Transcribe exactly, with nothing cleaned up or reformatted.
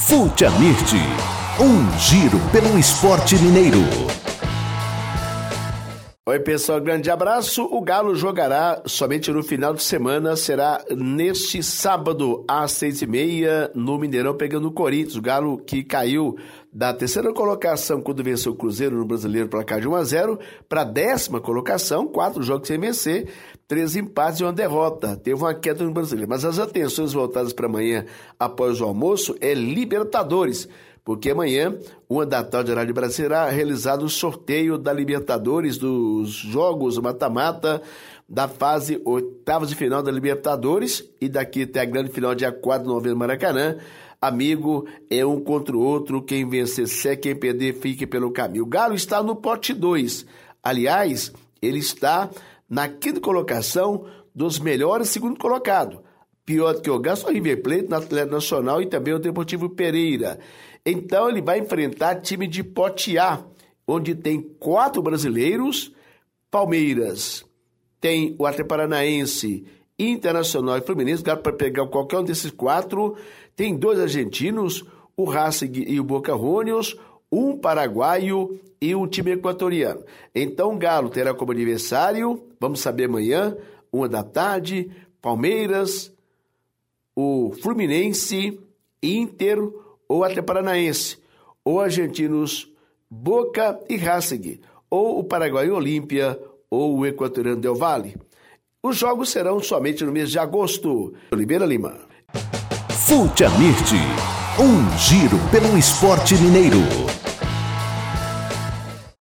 Futiamite, um giro pelo esporte mineiro. Oi pessoal, grande abraço. O Galo jogará somente no final de semana, será neste sábado às seis e meia no Mineirão, pegando o Corinthians. O Galo que caiu da terceira colocação quando venceu o Cruzeiro no Brasileiro placar de um a zero para a décima colocação, quatro jogos sem vencer, três empates e uma derrota. Teve uma queda no Brasileiro, mas as atenções voltadas para amanhã após o almoço é Libertadores. Porque amanhã, uma da tarde, horário de Brasília, será realizado o sorteio da Libertadores, dos jogos mata-mata da fase oitavas de final da Libertadores, e daqui até a grande final, dia quatro de novembro, no Maracanã. Amigo, é um contra o outro, quem vencer segue, quem perder fique pelo caminho. O Galo está no pote dois, aliás, ele está na quinta colocação dos melhores segundo colocado. Pior do que o Galo, só o River Plate, no Atlético Nacional e também o Deportivo Pereira. Então ele vai enfrentar time de pote A, onde tem quatro brasileiros, Palmeiras, tem o Atlético Paranaense, Internacional e Fluminense. O Galo para pegar qualquer um desses quatro, tem dois argentinos, o Racing e o Boca Juniors, um paraguaio e um time equatoriano. Então o Galo terá como adversário, vamos saber amanhã, uma da tarde, Palmeiras, o Fluminense, Inter ou Atlético Paranaense, ou argentinos Boca e Racing, ou o Paraguai Olímpia, ou o equatoriano Del Valle. Os jogos serão somente no mês de agosto. Oliveira Lima. Futiamite, um giro pelo esporte mineiro.